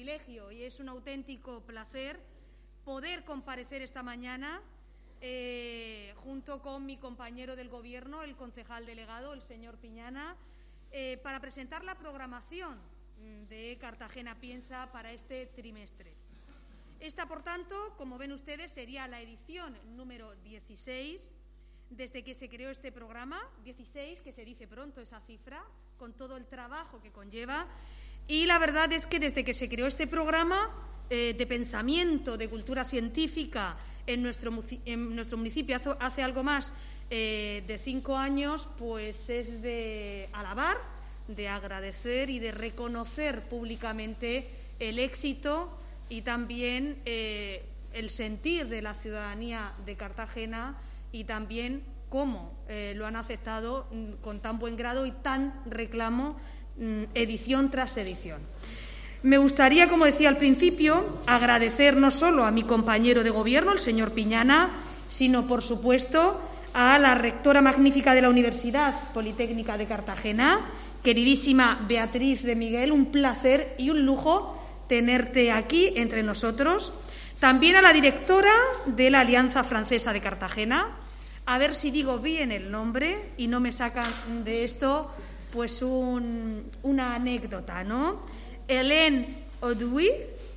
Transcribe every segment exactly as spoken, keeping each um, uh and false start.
privilegio y es un auténtico placer poder comparecer esta mañana eh, junto con mi compañero del Gobierno, el concejal delegado, el señor Piñana, eh, para presentar la programación de Cartagena Piensa para este trimestre. Esta, por tanto, como ven ustedes, sería la edición número dieciséis desde que se creó este programa, dieciséis, que se dice pronto esa cifra, con todo el trabajo que conlleva. Y la verdad es que desde que se creó este programa eh, de pensamiento, de cultura científica en nuestro, en nuestro municipio hace, hace algo más eh, de cinco años, pues es de alabar, de agradecer y de reconocer públicamente el éxito y también eh, el sentir de la ciudadanía de Cartagena y también cómo eh, lo han aceptado mm, con tan buen grado y tan reclamo mm, edición tras edición. Me gustaría, como decía al principio, agradecer no solo a mi compañero de Gobierno, el señor Piñana, sino, por supuesto, a la rectora magnífica de la Universidad Politécnica de Cartagena, queridísima Beatriz de Miguel, un placer y un lujo tenerte aquí entre nosotros. También a la directora de la Alianza Francesa de Cartagena, a ver si digo bien el nombre y no me sacan de esto pues un, una anécdota, ¿no? Hélène Audouy,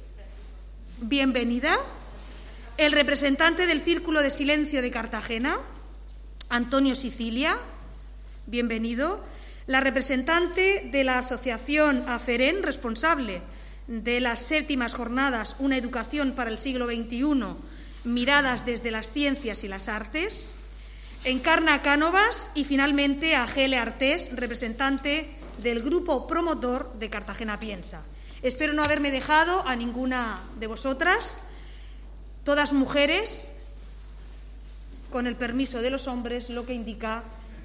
bienvenida. El representante del Círculo de Silencio de Cartagena, Antonio Sicilia, bienvenido. La representante de la Asociación AFEREN, responsable de las séptimas jornadas Una educación para el siglo veintiuno, miradas desde las ciencias y las artes, Encarna Cánovas y finalmente a Gele Artés, representante del grupo promotor de Cartagena Piensa. Espero no haberme dejado a ninguna de vosotras, todas mujeres, con el permiso de los hombres, lo que indica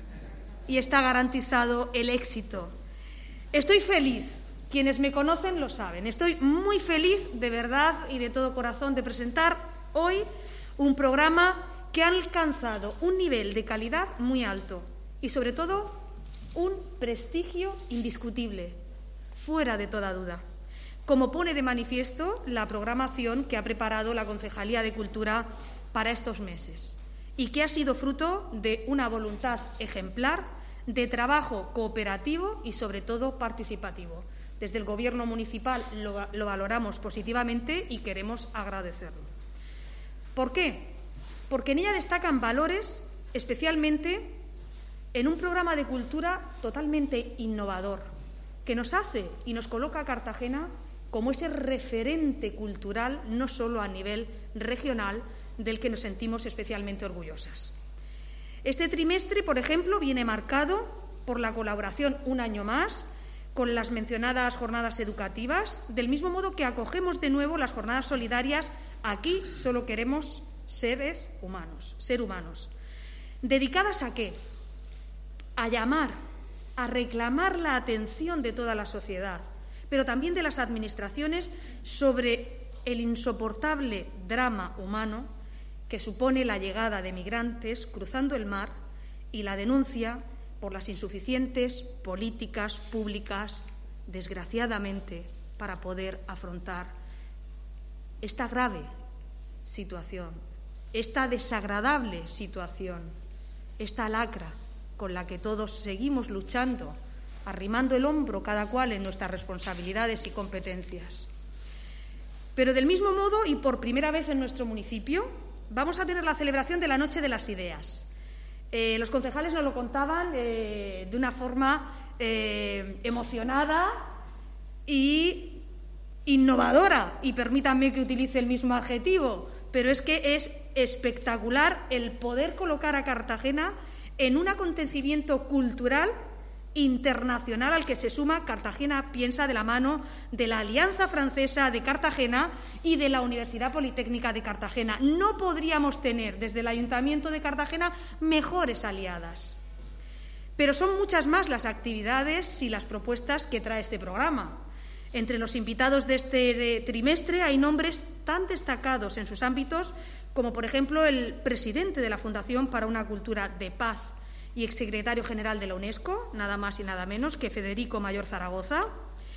y está garantizado el éxito. Estoy feliz. Quienes me conocen lo saben. Estoy muy feliz, de verdad y de todo corazón, de presentar hoy un programa que ha alcanzado un nivel de calidad muy alto y, sobre todo, un prestigio indiscutible, fuera de toda duda, como pone de manifiesto la programación que ha preparado la Concejalía de Cultura para estos meses y que ha sido fruto de una voluntad ejemplar, de trabajo cooperativo y, sobre todo, participativo. Desde el Gobierno municipal lo, lo valoramos positivamente y queremos agradecerlo. ¿Por qué? Porque en ella destacan valores, especialmente en un programa de cultura totalmente innovador, que nos hace y nos coloca a Cartagena como ese referente cultural, no solo a nivel regional, del que nos sentimos especialmente orgullosas. Este trimestre, por ejemplo, viene marcado por la colaboración un año más con las mencionadas jornadas educativas, del mismo modo que acogemos de nuevo las jornadas solidarias Aquí solo queremos seres humanos, ser humanos. ¿Dedicadas a qué? A llamar, a reclamar la atención de toda la sociedad, pero también de las administraciones sobre el insoportable drama humano que supone la llegada de migrantes cruzando el mar y la denuncia por las insuficientes políticas públicas, desgraciadamente, para poder afrontar esta grave situación, esta desagradable situación, esta lacra con la que todos seguimos luchando, arrimando el hombro cada cual en nuestras responsabilidades y competencias. Pero del mismo modo, y por primera vez en nuestro municipio, vamos a tener la celebración de la Noche de las Ideas. Eh, los concejales nos lo contaban eh, de una forma eh, emocionada y innovadora, y permítanme que utilice el mismo adjetivo, pero es que es espectacular el poder colocar a Cartagena en un acontecimiento cultural internacional al que se suma Cartagena Piensa de la mano de la Alianza Francesa de Cartagena y de la Universidad Politécnica de Cartagena. No podríamos tener desde el Ayuntamiento de Cartagena mejores aliadas. Pero son muchas más las actividades y las propuestas que trae este programa. Entre los invitados de este trimestre hay nombres tan destacados en sus ámbitos como, por ejemplo, el presidente de la Fundación para una Cultura de Paz y exsecretario general de la UNESCO, nada más y nada menos que Federico Mayor Zaragoza,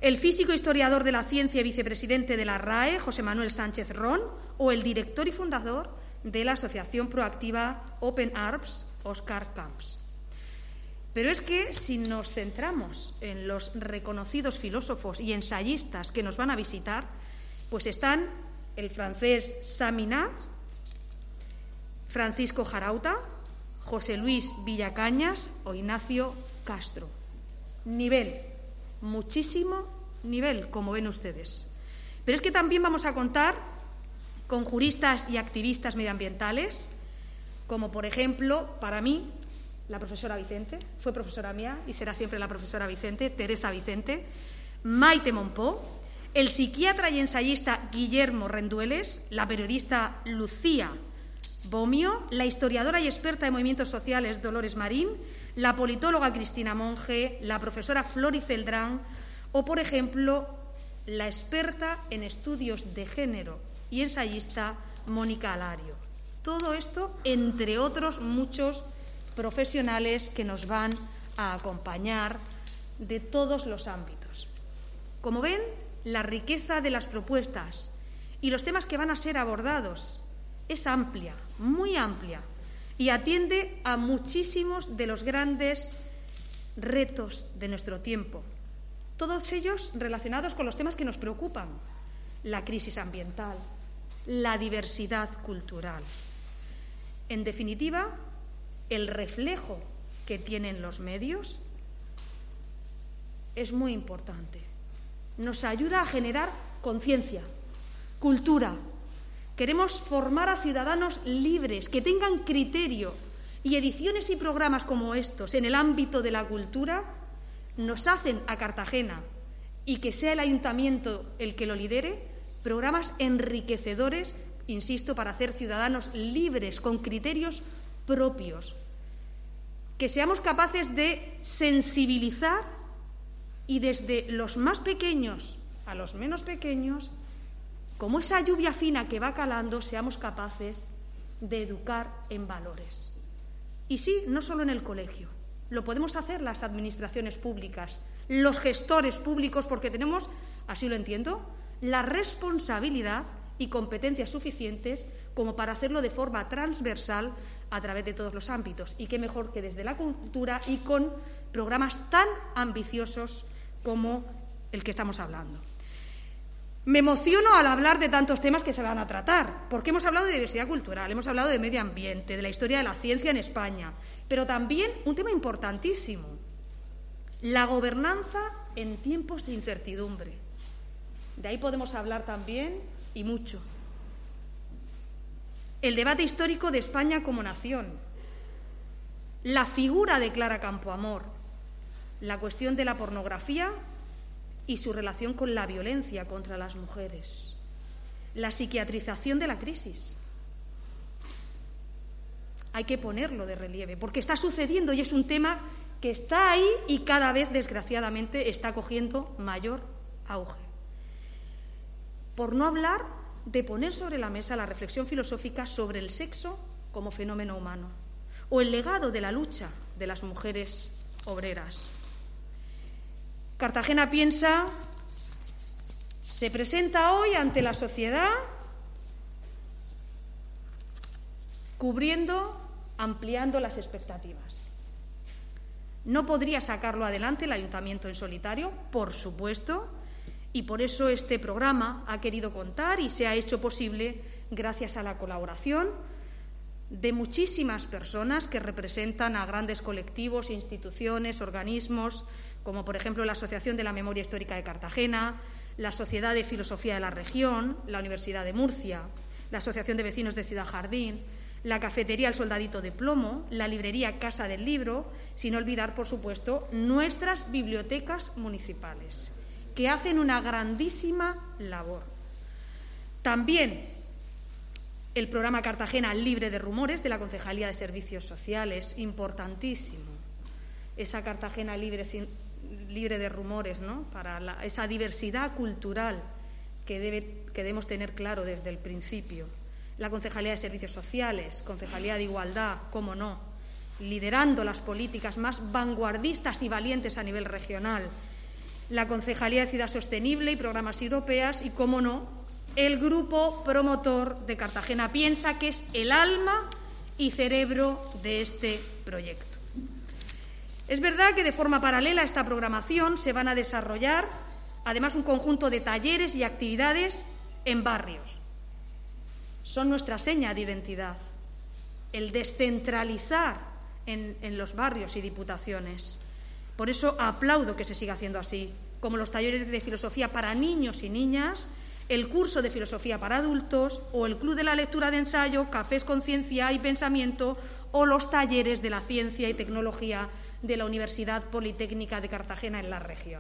el físico historiador de la ciencia y vicepresidente de la R A E, José Manuel Sánchez Ron, o el director y fundador de la asociación proactiva Open Arms, Óscar Camps. Pero es que si nos centramos en los reconocidos filósofos y ensayistas que nos van a visitar, pues están el francés Saminard, Francisco Jarauta, José Luis Villacañas o Ignacio Castro. Nivel, muchísimo nivel, como ven ustedes. Pero es que también vamos a contar con juristas y activistas medioambientales, como por ejemplo, para mí, la profesora Vicente, fue profesora mía y será siempre la profesora Vicente, Teresa Vicente, Maite Monpó, el psiquiatra y ensayista Guillermo Rendueles, la periodista Lucía Bomio, la historiadora y experta en movimientos sociales Dolores Marín, la politóloga Cristina Monge, la profesora Flori Celdrán o, por ejemplo, la experta en estudios de género y ensayista Mónica Alario. Todo esto, entre otros muchos profesionales que nos van a acompañar de todos los ámbitos. Como ven, la riqueza de las propuestas y los temas que van a ser abordados es amplia, muy amplia, y atiende a muchísimos de los grandes retos de nuestro tiempo, todos ellos relacionados con los temas que nos preocupan: la crisis ambiental, la diversidad cultural. En definitiva, el reflejo que tienen los medios es muy importante. Nos ayuda a generar conciencia, cultura. Queremos formar a ciudadanos libres, que tengan criterio, y ediciones y programas como estos en el ámbito de la cultura nos hacen a Cartagena, y que sea el ayuntamiento el que lo lidere, programas enriquecedores, insisto, para hacer ciudadanos libres, con criterios propios, que seamos capaces de sensibilizar y desde los más pequeños a los menos pequeños, como esa lluvia fina que va calando, seamos capaces de educar en valores. Y sí, no solo en el colegio, lo podemos hacer las administraciones públicas, los gestores públicos, porque tenemos, así lo entiendo, la responsabilidad y competencias suficientes como para hacerlo de forma transversal a través de todos los ámbitos. Y qué mejor que desde la cultura y con programas tan ambiciosos como el que estamos hablando. Me emociono al hablar de tantos temas que se van a tratar, porque hemos hablado de diversidad cultural, hemos hablado de medio ambiente, de la historia de la ciencia en España, pero también un tema importantísimo, la gobernanza en tiempos de incertidumbre. De ahí podemos hablar también y mucho. El debate histórico de España como nación, la figura de Clara Campoamor, la cuestión de la pornografía y su relación con la violencia contra las mujeres, la psiquiatrización de la crisis. Hay que ponerlo de relieve, porque está sucediendo y es un tema que está ahí y cada vez, desgraciadamente, está cogiendo mayor auge. Por no hablar de poner sobre la mesa la reflexión filosófica sobre el sexo como fenómeno humano o el legado de la lucha de las mujeres obreras. Cartagena Piensa se presenta hoy ante la sociedad cubriendo, ampliando las expectativas. No podría sacarlo adelante el ayuntamiento en solitario, por supuesto, y por eso este programa ha querido contar y se ha hecho posible gracias a la colaboración de muchísimas personas que representan a grandes colectivos, instituciones, organismos, como por ejemplo la Asociación de la Memoria Histórica de Cartagena, la Sociedad de Filosofía de la Región, la Universidad de Murcia, la Asociación de Vecinos de Ciudad Jardín, la Cafetería El Soldadito de Plomo, la Librería Casa del Libro, sin olvidar, por supuesto, nuestras bibliotecas municipales, que hacen una grandísima labor. También el programa Cartagena Libre de Rumores de la Concejalía de Servicios Sociales, importantísimo. Esa Cartagena libre, libre de rumores, ¿no? Para la, esa diversidad cultural que, debe, que debemos tener claro desde el principio. La Concejalía de Servicios Sociales, Concejalía de Igualdad, cómo no, liderando las políticas más vanguardistas y valientes a nivel regional. la Concejalía de Ciudad Sostenible y Programas Europeas y, cómo no, el grupo promotor de Cartagena Piensa, que es el alma y cerebro de este proyecto. Es verdad que de forma paralela a esta programación se van a desarrollar, además, un conjunto de talleres y actividades en barrios. Son nuestra seña de identidad, el descentralizar en, en los barrios y diputaciones. Por eso aplaudo que se siga haciendo así, como los talleres de filosofía para niños y niñas, el curso de filosofía para adultos o el club de la lectura de ensayo, cafés con ciencia y pensamiento o los talleres de la ciencia y tecnología de la Universidad Politécnica de Cartagena en la región.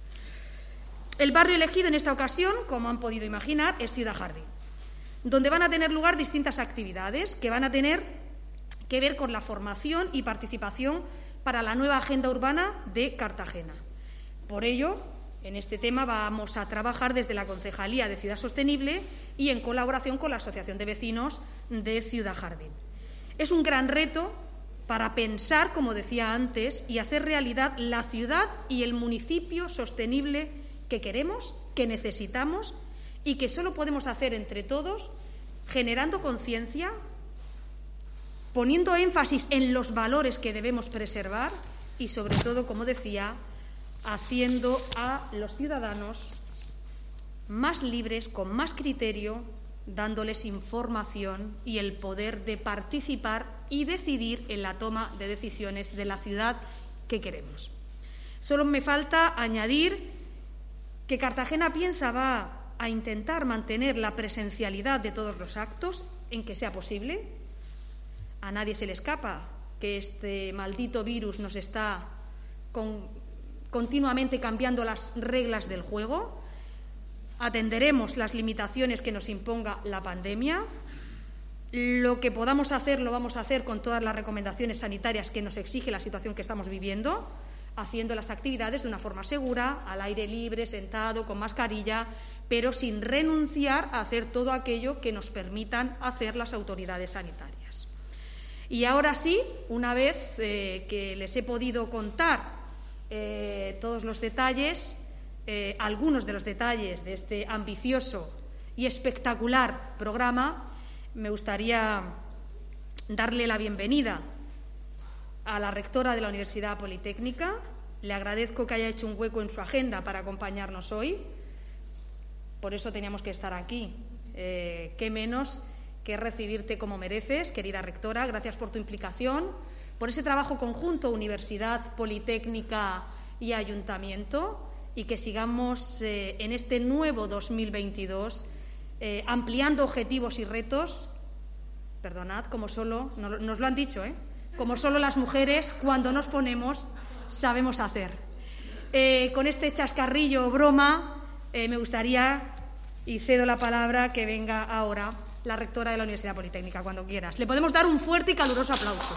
El barrio elegido en esta ocasión, como han podido imaginar, es Ciudad Jardín, donde van a tener lugar distintas actividades que van a tener que ver con la formación y participación para la nueva agenda urbana de Cartagena. Por ello, en este tema vamos a trabajar desde la Concejalía de Ciudad Sostenible y en colaboración con la Asociación de Vecinos de Ciudad Jardín. Es un gran reto para pensar, como decía antes, y hacer realidad la ciudad y el municipio sostenible que queremos, que necesitamos y que solo podemos hacer entre todos, generando conciencia, poniendo énfasis en los valores que debemos preservar y, sobre todo, como decía, haciendo a los ciudadanos más libres, con más criterio, dándoles información y el poder de participar y decidir en la toma de decisiones de la ciudad que queremos. Solo me falta añadir que Cartagena Piensa va a intentar mantener la presencialidad de todos los actos en que sea posible. A nadie se le escapa que este maldito virus nos está con, continuamente cambiando las reglas del juego. Atenderemos las limitaciones que nos imponga la pandemia. Lo que podamos hacer lo vamos a hacer con todas las recomendaciones sanitarias que nos exige la situación que estamos viviendo, haciendo las actividades de una forma segura, al aire libre, sentado, con mascarilla, pero sin renunciar a hacer todo aquello que nos permitan hacer las autoridades sanitarias. Y ahora sí, una vez eh, que les he podido contar eh, todos los detalles, eh, algunos de los detalles de este ambicioso y espectacular programa, me gustaría darle la bienvenida a la rectora de la Universidad Politécnica. Le agradezco que haya hecho un hueco en su agenda para acompañarnos hoy. Por eso teníamos que estar aquí. Eh, qué menos que recibirte como mereces, querida rectora. Gracias por tu implicación, por ese trabajo conjunto Universidad Politécnica y Ayuntamiento, y que sigamos eh, en este nuevo dos mil veintidós eh, ampliando objetivos y retos. Perdonad, como solo, no, nos lo han dicho, ¿eh? como solo las mujeres, cuando nos ponemos, sabemos hacer. Eh, con este chascarrillo o broma, eh, me gustaría, y cedo la palabra, que venga ahora la rectora de la Universidad Politécnica, cuando quieras. Le podemos dar un fuerte y caluroso aplauso.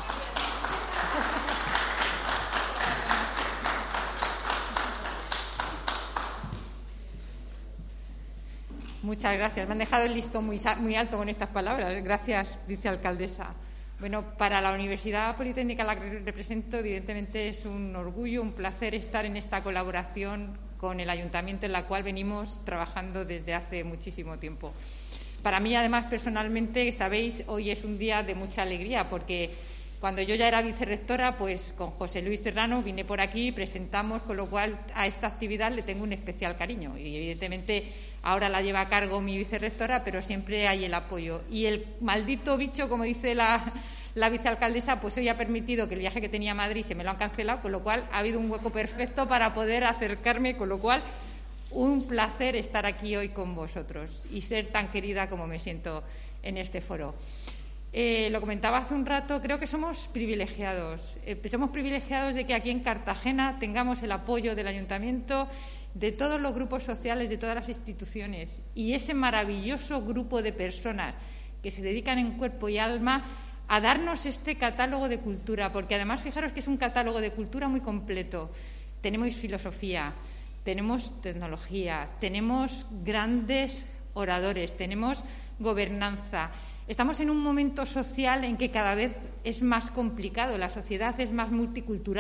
Muchas gracias. Me han dejado el listón muy, muy alto con estas palabras. Gracias, vicealcaldesa. Bueno, para la Universidad Politécnica a la que represento, evidentemente es un orgullo, un placer estar en esta colaboración con el Ayuntamiento, en la cual venimos trabajando desde hace muchísimo tiempo. Para mí, además, personalmente, sabéis, hoy es un día de mucha alegría, porque cuando yo ya era vicerrectora, pues con José Luis Serrano vine por aquí y presentamos, con lo cual a esta actividad le tengo un especial cariño. Y, evidentemente, ahora la lleva a cargo mi vicerrectora, pero siempre hay el apoyo. Y el maldito bicho, como dice la, la vicealcaldesa, pues hoy ha permitido que el viaje que tenía a Madrid se me lo han cancelado, con lo cual ha habido un hueco perfecto para poder acercarme, con lo cual un placer estar aquí hoy con vosotros y ser tan querida como me siento en este foro. Eh, lo comentaba hace un rato, creo que somos privilegiados. Eh, somos privilegiados de que aquí en Cartagena tengamos el apoyo del Ayuntamiento, de todos los grupos sociales, de todas las instituciones, y ese maravilloso grupo de personas que se dedican en cuerpo y alma a darnos este catálogo de cultura, porque además fijaros que es un catálogo de cultura muy completo. Tenemos filosofía, tenemos tecnología, tenemos grandes oradores, tenemos gobernanza. Estamos en un momento social en que cada vez es más complicado, la sociedad es más multicultural,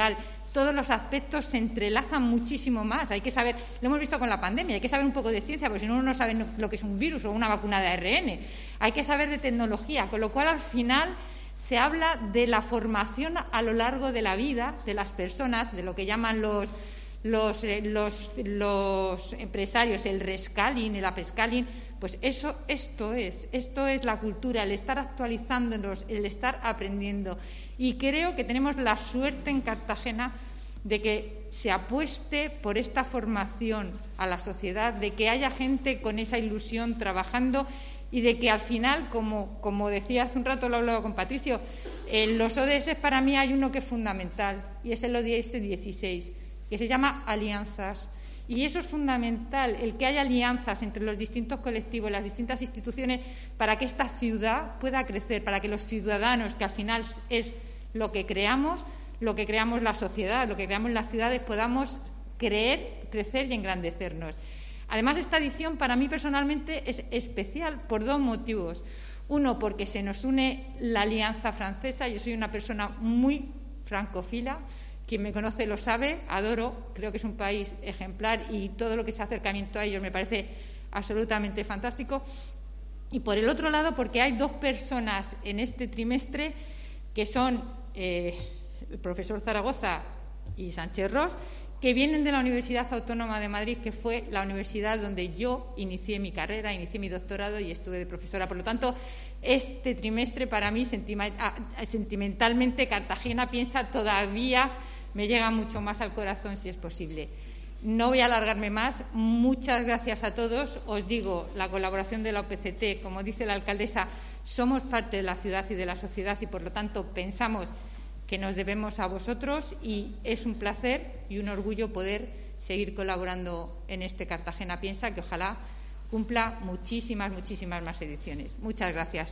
todos los aspectos se entrelazan muchísimo más. Hay que saber, lo hemos visto con la pandemia, hay que saber un poco de ciencia, porque si no uno no sabe lo que es un virus o una vacuna de A R N. Hay que saber de tecnología, con lo cual al final se habla de la formación a lo largo de la vida de las personas, de lo que llaman los Los, eh, los, los empresarios, el rescaling, el upscaling, pues eso, esto es, esto es la cultura, el estar actualizándonos, el estar aprendiendo. Y creo que tenemos la suerte en Cartagena de que se apueste por esta formación a la sociedad, de que haya gente con esa ilusión trabajando y de que al final, como, como decía hace un rato, lo he hablado con Patricio, en los O D S para mí hay uno que es fundamental y es el O D S dieciséis, que se llama alianzas. Y eso es fundamental, el que haya alianzas entre los distintos colectivos, las distintas instituciones, para que esta ciudad pueda crecer, para que los ciudadanos, que al final es lo que creamos, lo que creamos la sociedad, lo que creamos las ciudades, podamos creer, crecer y engrandecernos. Además, esta edición para mí personalmente es especial por dos motivos. Uno, porque se nos une la Alianza Francesa. Yo soy una persona muy francófila. Quien me conoce lo sabe, adoro, creo que es un país ejemplar y todo lo que es acercamiento a ellos me parece absolutamente fantástico. Y por el otro lado, porque hay dos personas en este trimestre que son eh, el profesor Zaragoza y Sánchez Ros, que vienen de la Universidad Autónoma de Madrid, que fue la universidad donde yo inicié mi carrera, inicié mi doctorado y estuve de profesora. Por lo tanto, este trimestre para mí, sentimentalmente, Cartagena piensa todavía, me llega mucho más al corazón si es posible. No voy a alargarme más. Muchas gracias a todos. Os digo, la colaboración de la O P C T, como dice la alcaldesa, somos parte de la ciudad y de la sociedad y, por lo tanto, pensamos que nos debemos a vosotros y es un placer y un orgullo poder seguir colaborando en este Cartagena Piensa, que ojalá cumpla muchísimas, muchísimas más ediciones. Muchas gracias.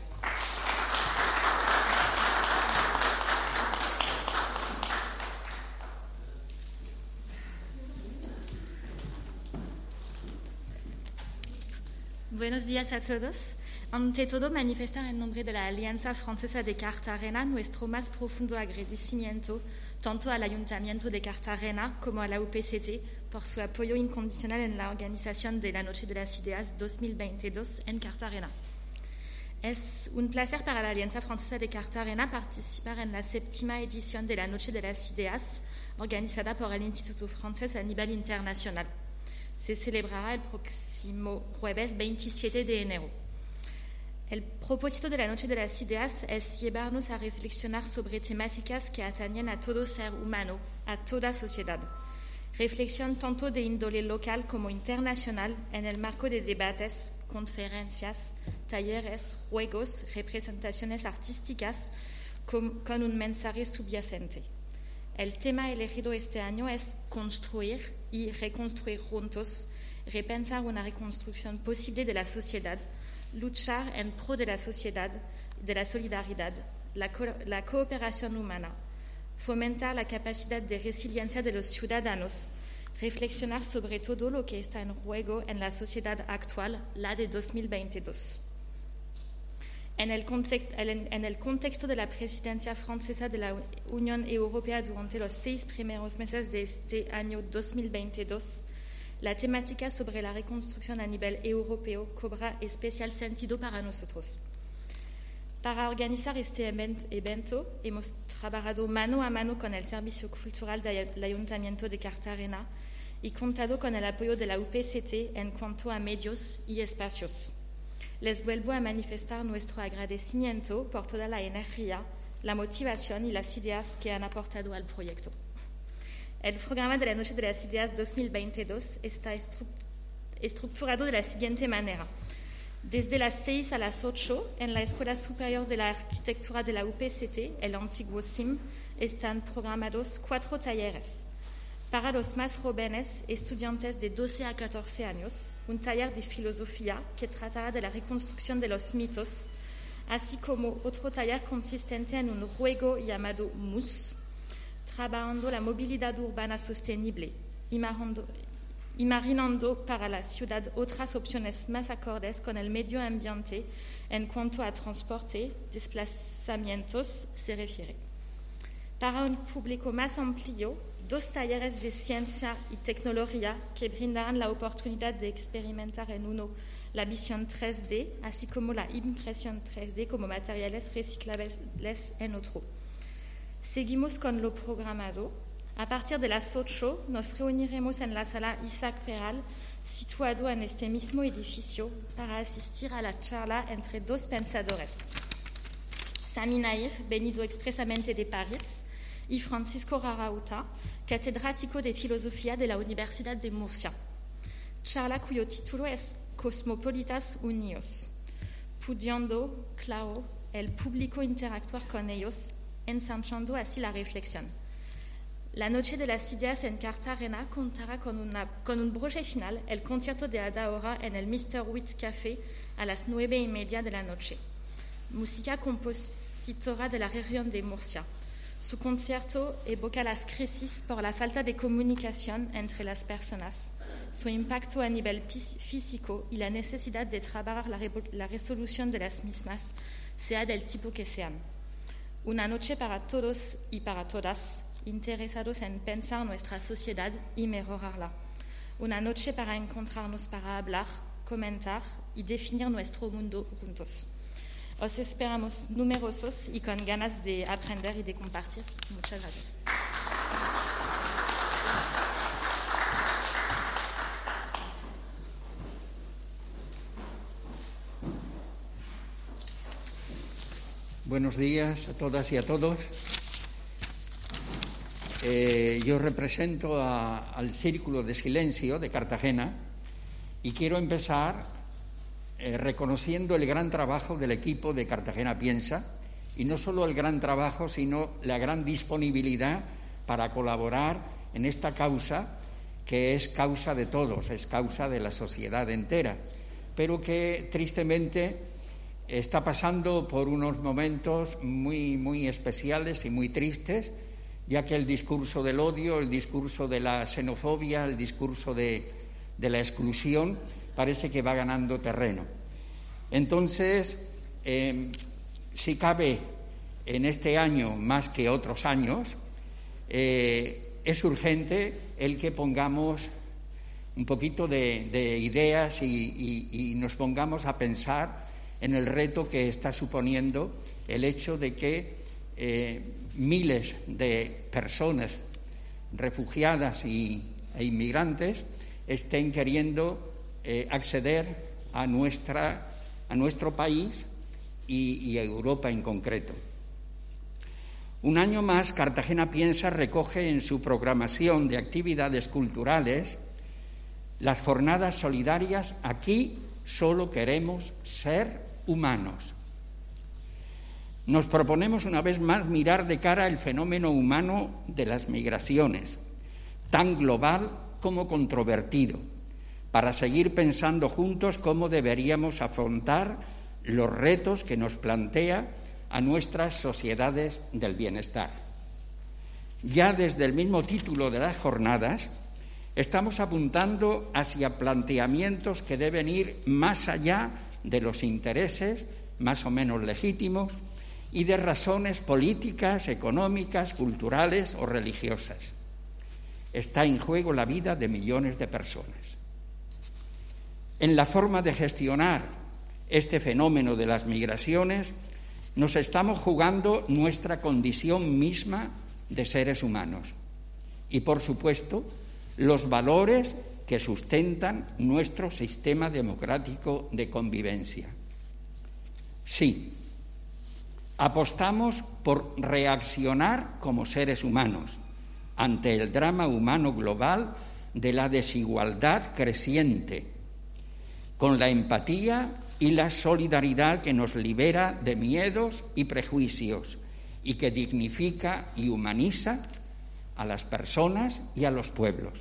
Buenos días a todos. Ante todo, manifestar en nombre de la Alianza Francesa de Cartagena nuestro más profundo agradecimiento tanto al Ayuntamiento de Cartagena como a la U P C T por su apoyo incondicional en la organización de la Noche de las Ideas dos mil veintidós en Cartagena. Es un placer para la Alianza Francesa de Cartagena participar en la séptima edición de la Noche de las Ideas organizada por el Instituto Francés a nivel internacional. Se celebrará el próximo jueves veintisiete de enero. El propósito de la Noche de las Ideas es llevarnos a reflexionar sobre temáticas que atañen a todo ser humano, a toda sociedad. Reflexión tanto de índole local como internacional en el marco de debates, conferencias, talleres, juegos, representaciones artísticas con, con un mensaje subyacente. El tema elegido este año es construir y reconstruir juntos, repensar una reconstrucción posible de la sociedad, luchar en pro de la sociedad, de la solidaridad, la, co- la cooperación humana, fomentar la capacidad de resiliencia de los ciudadanos, reflexionar sobre todo lo que está en juego en la sociedad actual, la de dos mil veintidós. En el, context, en el contexto de la presidencia francesa de la Unión Europea durante los seis primeros meses de este año dos mil veintidós, la temática sobre la reconstrucción a nivel europeo cobra especial sentido para nosotros. Para organizar este evento, hemos trabajado mano a mano con el Servicio Cultural del Ayuntamiento de Cartagena y contado con el apoyo de la U P C T en cuanto a medios y espacios. Les vuelvo a manifestar nuestro agradecimiento por toda la energía, la motivación y las ideas que han aportado al proyecto. El programa de la Noche de las Ideas dos mil veintidós está estructurado de la siguiente manera. Desde las seis a las ocho, en la Escuela Superior de la Arquitectura de la U P C T, el antiguo S I M, están programados cuatro talleres. Para los más jóvenes, estudiantes de doce a catorce años, un taller de filosofía que tratará de la reconstrucción de los mitos, así como otro taller consistente en un juego llamado M U S, trabajando la movilidad urbana sostenible, imaginando, imaginando para la ciudad otras opciones más acordes con el medio ambiente en cuanto a transporte, desplazamientos se refiere. Para un público más amplio, dos talleres de ciencia y tecnología que brindarán la oportunidad de experimentar en uno la visión tres D, así como la impresión tres D como materiales reciclables en otro. Seguimos con lo programado. A partir de las ocho nos reuniremos en la sala Isaac Peral, situado en este mismo edificio, para asistir a la charla entre dos pensadores, Sami Naïr, venido expresamente de París, y Francisco Rarauta, catedrático de Filosofía de la Universidad de Murcia. Charla cuyo título es Cosmopolitas Unidos, pudiendo, claro, el público interactuar con ellos, ensanchando así la reflexión. La Noche de las Ideas en Cartagena contará con, una, con un broche final, el concierto de Adaora en el mister Witt Café a las nueve y media de la noche. Música compositora de la región de Murcia. Su concierto evoca las crisis por la falta de comunicación entre las personas, su impacto a nivel físico y la necesidad de trabajar la, la resolución de las mismas, sea del tipo que sean. Una noche para todos y para todas, interesados en pensar nuestra sociedad y mejorarla. Una noche para encontrarnos para hablar, comentar y definir nuestro mundo juntos. Os esperamos numerosos y con ganas de aprender y de compartir. Muchas gracias. Buenos días a todas y a todos. Eh, yo represento a, al Círculo de Silencio de Cartagena y quiero empezar eh, reconociendo el gran trabajo del equipo de Cartagena Piensa, y no solo el gran trabajo, sino la gran disponibilidad para colaborar en esta causa, que es causa de todos, es causa de la sociedad entera, pero que tristemente está pasando por unos momentos muy, muy especiales y muy tristes, ya que el discurso del odio, el discurso de la xenofobia, el discurso de, de la exclusión, parece que va ganando terreno. Entonces, eh, si cabe en este año más que otros años, eh, es urgente el que pongamos un poquito de, de ideas y, y, y nos pongamos a pensar en el reto que está suponiendo el hecho de que eh, miles de personas refugiadas y, e inmigrantes estén queriendo eh, acceder a, nuestra, a nuestro país y, y a Europa en concreto. Un año más, Cartagena Piensa recoge en su programación de actividades culturales las jornadas solidarias Aquí solo queremos ser humanos. Nos proponemos una vez más mirar de cara el fenómeno humano de las migraciones, tan global como controvertido, para seguir pensando juntos cómo deberíamos afrontar los retos que nos plantea a nuestras sociedades del bienestar. Ya desde el mismo título de las jornadas, estamos apuntando hacia planteamientos que deben ir más allá de los intereses más o menos legítimos y de razones políticas, económicas, culturales o religiosas. Está en juego la vida de millones de personas. En la forma de gestionar este fenómeno de las migraciones, nos estamos jugando nuestra condición misma de seres humanos y, por supuesto, los valores que sustentan nuestro sistema democrático de convivencia. Sí, apostamos por reaccionar como seres humanos ante el drama humano global de la desigualdad creciente, con la empatía y la solidaridad que nos libera de miedos y prejuicios y que dignifica y humaniza a las personas y a los pueblos.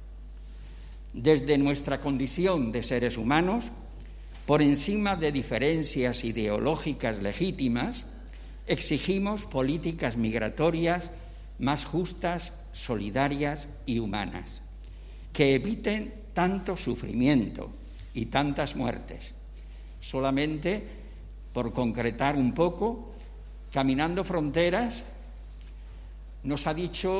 Desde nuestra condición de seres humanos, por encima de diferencias ideológicas legítimas, exigimos políticas migratorias más justas, solidarias y humanas, que eviten tanto sufrimiento y tantas muertes. Solamente, por concretar un poco, Caminando Fronteras nos ha dicho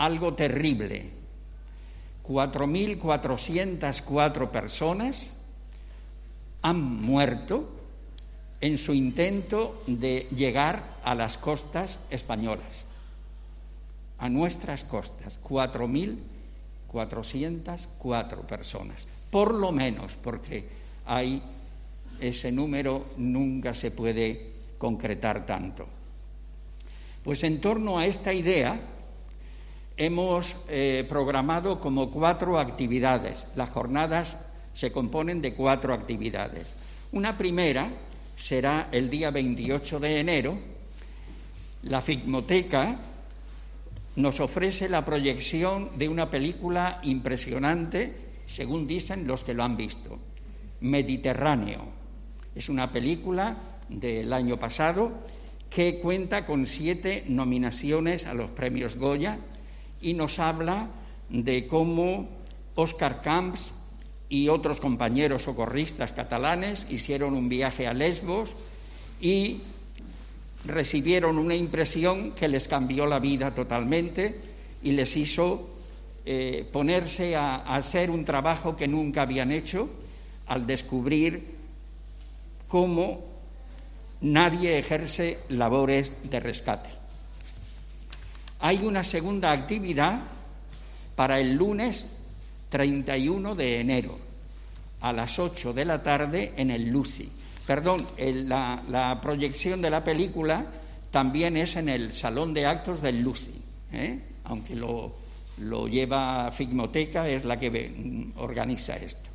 algo terrible. cuatro mil cuatrocientas cuatro personas han muerto en su intento de llegar a las costas españolas, a nuestras costas, cuatro mil cuatrocientas cuatro personas, por lo menos, porque hay ese número nunca se puede concretar tanto. Pues en torno a esta idea hemos eh, programado como cuatro actividades. Las jornadas se componen de cuatro actividades. Una primera será el día veintiocho de enero. La Filmoteca nos ofrece la proyección de una película impresionante, según dicen los que lo han visto, Mediterráneo. Es una película del año pasado que cuenta con siete nominaciones a los premios Goya y nos habla de cómo Óscar Camps y otros compañeros socorristas catalanes hicieron un viaje a Lesbos y recibieron una impresión que les cambió la vida totalmente y les hizo eh, ponerse a, a hacer un trabajo que nunca habían hecho al descubrir cómo nadie ejerce labores de rescate. Hay una segunda actividad para el lunes treinta y uno de enero a las ocho de la tarde en el Lucy. Perdón, el, la, la proyección de la película también es en el Salón de Actos del Lucy, ¿eh? aunque lo, lo lleva Filmoteca, es la que ve, organiza esto.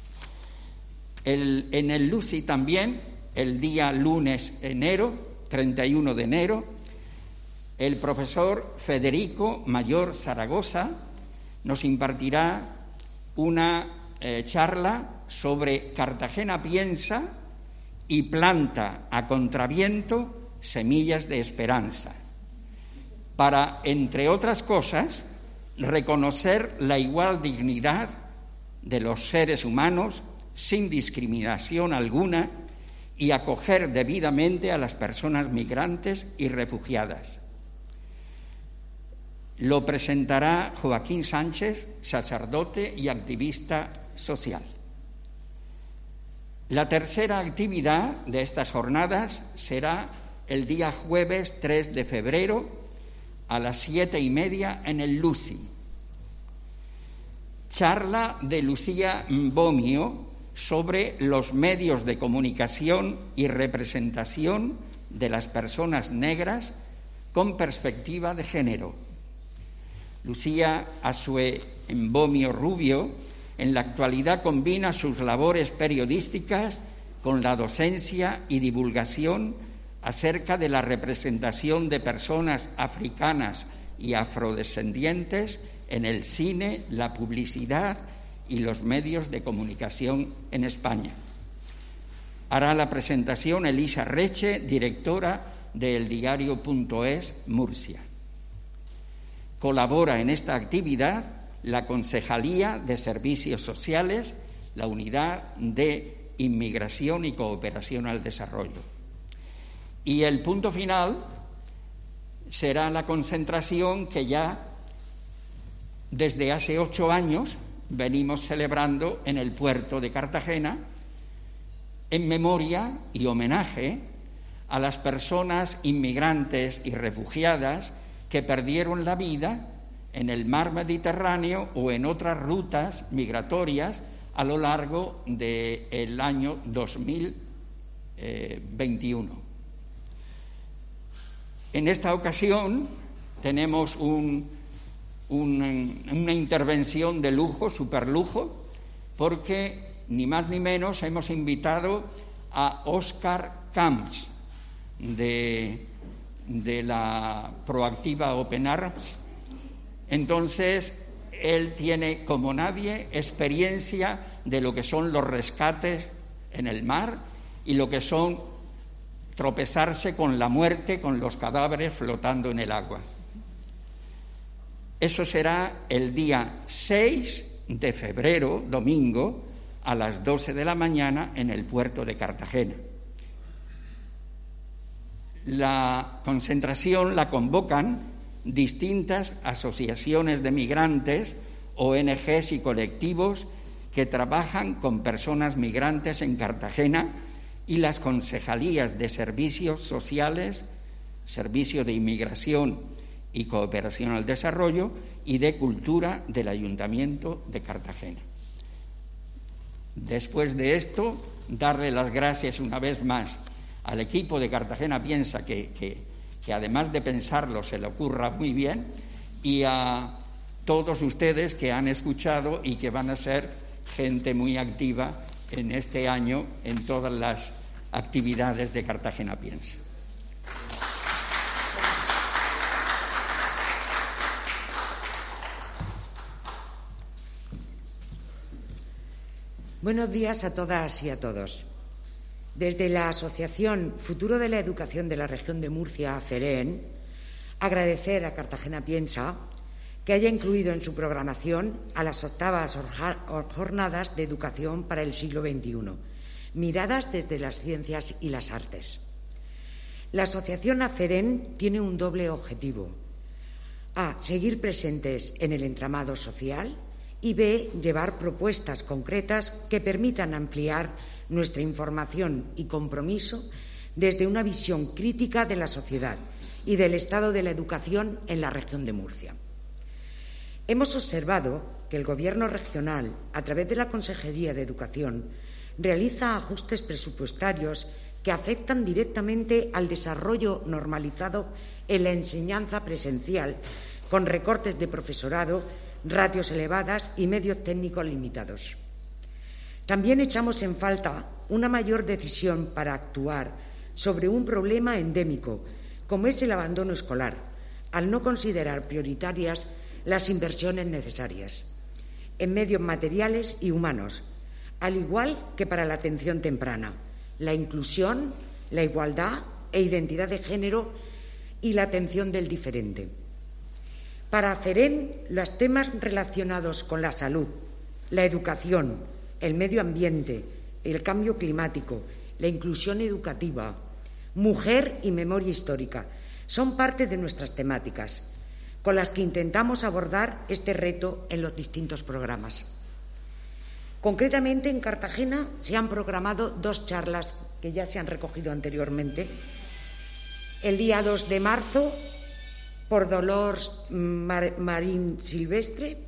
El, en el Lucy también, el día lunes enero, treinta y uno de enero, el profesor Federico Mayor Zaragoza nos impartirá una eh, charla sobre Cartagena piensa y planta a contraviento semillas de esperanza, para, entre otras cosas, reconocer la igual dignidad de los seres humanos sin discriminación alguna y acoger debidamente a las personas migrantes y refugiadas. Lo presentará Joaquín Sánchez, sacerdote y activista social. La tercera actividad de estas jornadas será el día jueves tres de febrero a las siete y media en el Lucy. Charla de Lucía Mbomio sobre los medios de comunicación y representación de las personas negras con perspectiva de género. Lucía Asue Mbomio Rubio en la actualidad combina sus labores periodísticas con la docencia y divulgación acerca de la representación de personas africanas y afrodescendientes en el cine, la publicidad y los medios de comunicación en España. Hará la presentación Elisa Reche, directora de El Diario punto es Murcia. Colabora en esta actividad la Concejalía de Servicios Sociales, la Unidad de Inmigración y Cooperación al Desarrollo. Y el punto final será la concentración que ya desde hace ocho años venimos celebrando en el puerto de Cartagena en memoria y homenaje a las personas inmigrantes y refugiadas que perdieron la vida en el mar Mediterráneo o en otras rutas migratorias a lo largo del año dos mil veintiuno. En esta ocasión tenemos un, un, una intervención de lujo, superlujo, porque ni más ni menos hemos invitado a Óscar Camps de, de la Proactiva Open Arms. Entonces, él tiene, como nadie, experiencia de lo que son los rescates en el mar y lo que son tropezarse con la muerte, con los cadáveres flotando en el agua. Eso será el día seis de febrero, domingo, a las doce de la mañana en el puerto de Cartagena. La concentración la convocan distintas asociaciones de migrantes, O N Ges y colectivos que trabajan con personas migrantes en Cartagena y las concejalías de servicios sociales, servicio de inmigración y cooperación al desarrollo y de cultura del Ayuntamiento de Cartagena. Después de esto, darle las gracias una vez más al equipo de Cartagena Piensa, que, que, que además de pensarlo se le ocurra muy bien, y a todos ustedes que han escuchado y que van a ser gente muy activa en este año en todas las actividades de Cartagena Piensa. Buenos días a todas y a todos. Desde la Asociación Futuro de la Educación de la Región de Murcia, AFEREN, agradecer a Cartagena Piensa que haya incluido en su programación a las octavas jornadas de educación para el siglo veintiuno, miradas desde las ciencias y las artes. La Asociación AFEREN tiene un doble objetivo: A, seguir presentes en el entramado social, y B, llevar propuestas concretas que permitan ampliar nuestra información y compromiso desde una visión crítica de la sociedad y del estado de la educación en la región de Murcia. Hemos observado que el Gobierno regional, a través de la Consejería de Educación, realiza ajustes presupuestarios que afectan directamente al desarrollo normalizado en la enseñanza presencial, con recortes de profesorado, ratios elevadas y medios técnicos limitados. También echamos en falta una mayor decisión para actuar sobre un problema endémico, como es el abandono escolar, al no considerar prioritarias las inversiones necesarias en medios materiales y humanos, al igual que para la atención temprana, la inclusión, la igualdad e identidad de género y la atención del diferente. Para AFEREN, los temas relacionados con la salud, la educación, el medio ambiente, el cambio climático, la inclusión educativa, mujer y memoria histórica son parte de nuestras temáticas, con las que intentamos abordar este reto en los distintos programas. Concretamente, en Cartagena se han programado dos charlas que ya se han recogido anteriormente. El día dos de marzo, por Dolors Mar- Marín Silvestre,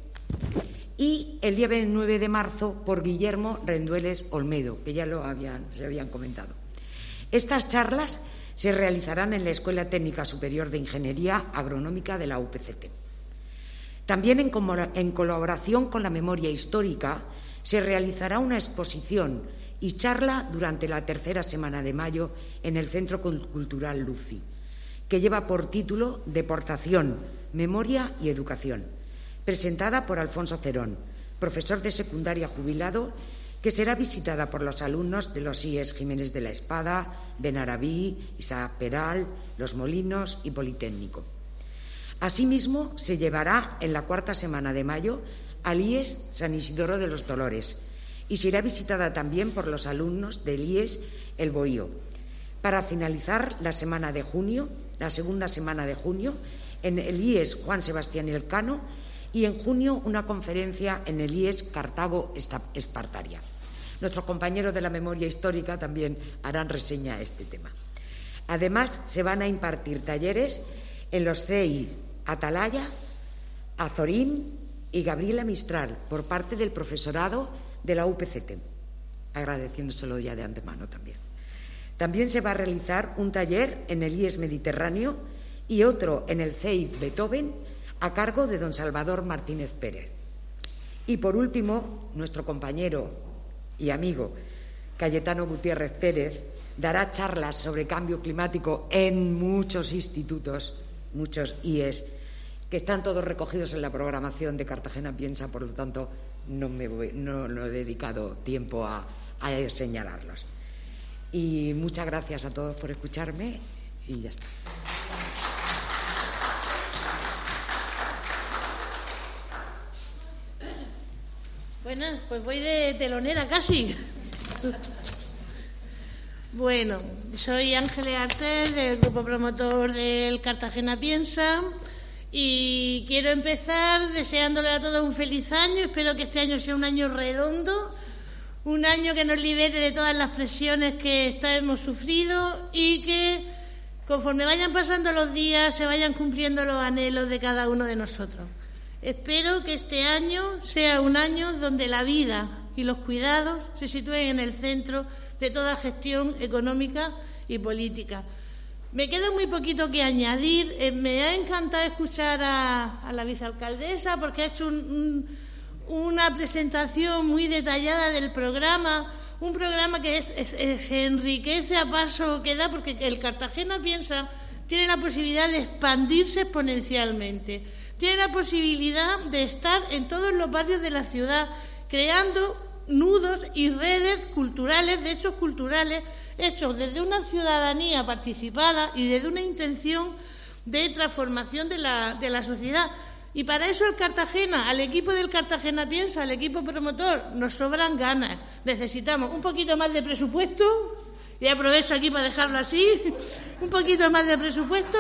y el día veintinueve de marzo por Guillermo Rendueles Olmedo, que ya lo habían, se habían comentado. Estas charlas se realizarán en la Escuela Técnica Superior de Ingeniería Agronómica de la U P C T. También en, en colaboración con la memoria histórica se realizará una exposición y charla durante la tercera semana de mayo en el Centro Cultural Luci, que lleva por título Deportación, Memoria y Educación, presentada por Alfonso Cerón, profesor de secundaria jubilado, que será visitada por los alumnos de los I E S Jiménez de la Espada, Benarabí, Isaac Peral, Los Molinos y Politécnico. Asimismo, se llevará en la cuarta semana de mayo al I E S San Isidoro de los Dolores y será visitada también por los alumnos del I E S El Bohío, para finalizar la semana de junio, la segunda semana de junio, en el I E S Juan Sebastián Elcano, y en junio una conferencia en el I E S Cartago Espartaria. Nuestros compañeros de la memoria histórica también harán reseña a este tema. Además, se van a impartir talleres en los C I Atalaya, Azorín y Gabriela Mistral por parte del profesorado de la U P C T, agradeciéndoselo ya de antemano también. También se va a realizar un taller en el I E S Mediterráneo y otro en el C I Beethoven, a cargo de don Salvador Martínez Pérez. Y, por último, nuestro compañero y amigo Cayetano Gutiérrez Pérez dará charlas sobre cambio climático en muchos institutos, muchos I E S, que están todos recogidos en la programación de Cartagena Piensa, por lo tanto, no, me voy, no, no he dedicado tiempo a, a señalarlos. Y muchas gracias a todos por escucharme y ya está. Bueno, pues voy de telonera casi. Bueno, soy Ángeles Artes, del grupo promotor del Cartagena Piensa, Y quiero empezar deseándole a todos un feliz año. Espero que este año sea un año redondo, un año que nos libere de todas las presiones que hemos sufrido y que conforme vayan pasando los días se vayan cumpliendo los anhelos de cada uno de nosotros. Espero que este año sea un año donde la vida y los cuidados se sitúen en el centro de toda gestión económica y política. Me queda muy poquito que añadir. Eh, me ha encantado escuchar a, a la vicealcaldesa porque ha hecho un, un, una presentación muy detallada del programa, un programa que es, es, es, se enriquece a paso que da, porque el Cartagena Piensa tiene la posibilidad de expandirse exponencialmente, tiene la posibilidad de estar en todos los barrios de la ciudad, creando nudos y redes culturales, de hechos culturales, hechos desde una ciudadanía participada y desde una intención de transformación de la, de la sociedad. Y para eso el Cartagena, al equipo del Cartagena Piensa, al equipo promotor, nos sobran ganas. Necesitamos un poquito más de presupuesto, y aprovecho aquí para dejarlo así, un poquito más de presupuesto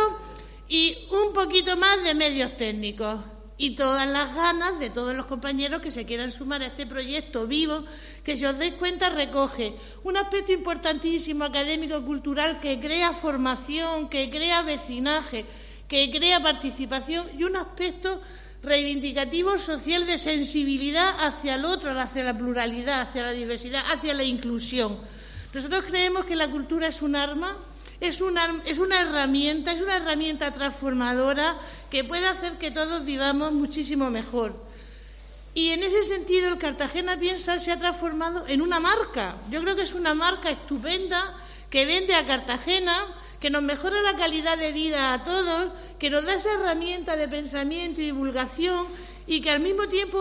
y un poquito más de medios técnicos. Y todas las ganas de todos los compañeros que se quieran sumar a este proyecto vivo, que si os dais cuenta recoge un aspecto importantísimo académico-cultural que crea formación, que crea vecinaje, que crea participación y un aspecto reivindicativo social de sensibilidad hacia el otro, hacia la pluralidad, hacia la diversidad, hacia la inclusión. Nosotros creemos que la cultura es un arma, es una, es una herramienta, es una herramienta transformadora que puede hacer que todos vivamos muchísimo mejor. Y en ese sentido el Cartagena Piensa se ha transformado en una marca. Yo creo que es una marca estupenda que vende a Cartagena, que nos mejora la calidad de vida a todos, que nos da esa herramienta de pensamiento y divulgación y que al mismo tiempo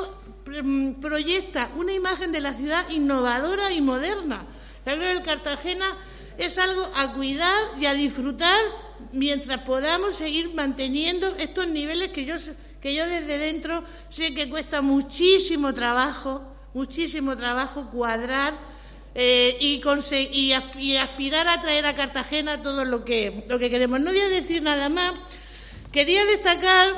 proyecta una imagen de la ciudad innovadora y moderna. Yo creo que el Cartagena es algo a cuidar y a disfrutar mientras podamos seguir manteniendo estos niveles que yo, que yo desde dentro sé que cuesta muchísimo trabajo, muchísimo trabajo cuadrar eh, y, y, y aspirar a traer a Cartagena todo lo que, lo que queremos. No voy a decir nada más. Quería destacar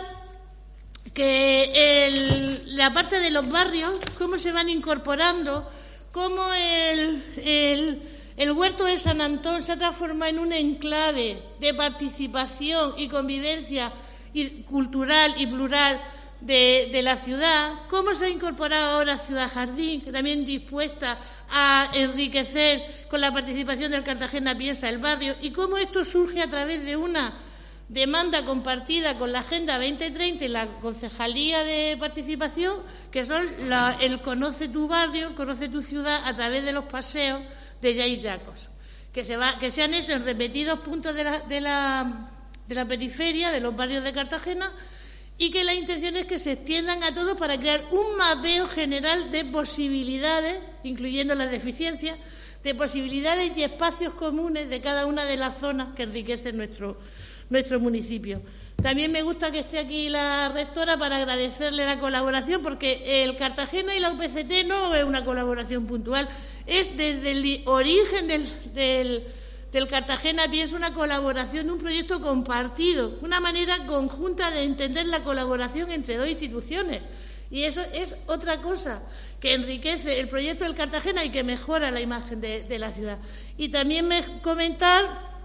que el, la parte de los barrios, cómo se van incorporando, cómo el... el El huerto de San Antón se ha transformado en un enclave de participación y convivencia y cultural y plural de, de la ciudad. Cómo se ha incorporado ahora Ciudad Jardín, que también dispuesta a enriquecer con la participación del Cartagena Piensa el barrio, y cómo esto surge a través de una demanda compartida con la Agenda veinte treinta y la Concejalía de Participación, que son la, el Conoce tu barrio, el Conoce tu ciudad, a través de los paseos de Jay Jacos, que se, va, que se han hecho en repetidos puntos de la, de, la, de la periferia, de los barrios de Cartagena, y que la intención es que se extiendan a todos para crear un mapeo general de posibilidades, incluyendo las deficiencias, de posibilidades y espacios comunes de cada una de las zonas que enriquecen nuestro, nuestro municipio. También me gusta que esté aquí la rectora para agradecerle la colaboración, porque el Cartagena y la U P C T no es una colaboración puntual, es desde el origen del, del, del Cartagena Piensa una colaboración de un proyecto compartido, una manera conjunta de entender la colaboración entre dos instituciones. Y eso es otra cosa que enriquece el proyecto del Cartagena y que mejora la imagen de, de la ciudad. Y también me comentar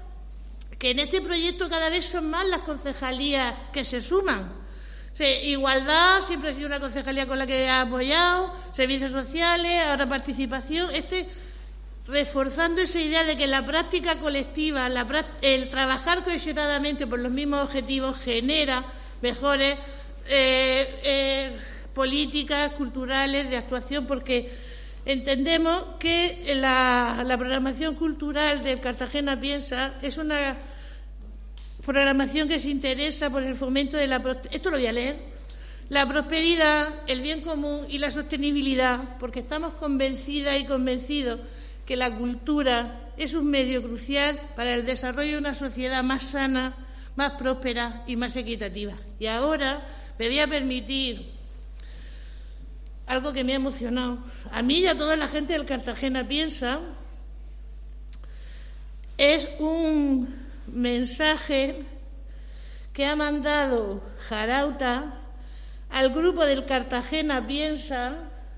que en este proyecto cada vez son más las concejalías que se suman. Sí, igualdad, siempre ha sido una concejalía con la que he apoyado, servicios sociales, ahora participación, este reforzando esa idea de que la práctica colectiva, la, el trabajar cohesionadamente por los mismos objetivos genera mejores eh, eh, políticas culturales de actuación, porque entendemos que la, la programación cultural del Cartagena Piensa es una programación que se interesa por el fomento de la... Esto lo voy a leer. La prosperidad, el bien común y la sostenibilidad, porque estamos convencidas y convencidos que la cultura es un medio crucial para el desarrollo de una sociedad más sana, más próspera y más equitativa. Y ahora me voy a permitir algo que me ha emocionado. A mí y a toda la gente del Cartagena Piensa, es un mensaje que ha mandado Jarauta al grupo del Cartagena Piensa,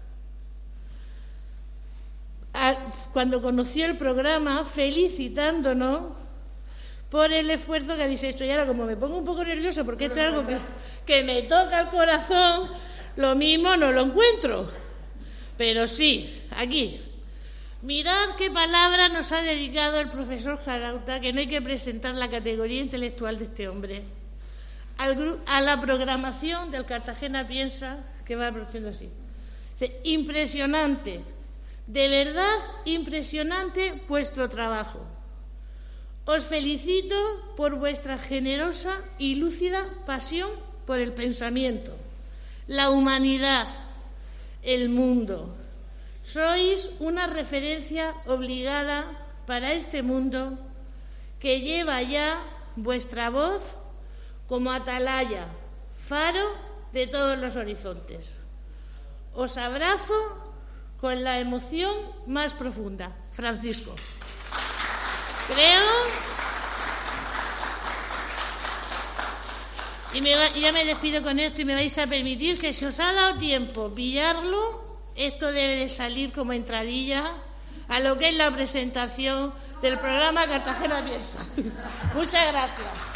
a, cuando conoció el programa, felicitándonos por el esfuerzo que habéis hecho. Y ahora, como me pongo un poco nerviosa, porque esto es algo que, que me toca el corazón, lo mismo no lo encuentro. Pero sí, aquí. Mirad qué palabra nos ha dedicado el profesor Jarauta, que no hay que presentar la categoría intelectual de este hombre, al, a la programación del Cartagena Piensa, que va produciendo así. Dice, impresionante, de verdad impresionante vuestro trabajo. Os felicito por vuestra generosa y lúcida pasión por el pensamiento, la humanidad, el mundo. Sois una referencia obligada para este mundo que lleva ya vuestra voz como atalaya, faro de todos los horizontes. Os abrazo con la emoción más profunda. Francisco. Creo, y, me va, y ya me despido con esto y me vais a permitir que, si os ha dado tiempo pillarlo, esto debe de salir como entradilla a lo que es la presentación del programa Cartagena Piensa. Muchas gracias.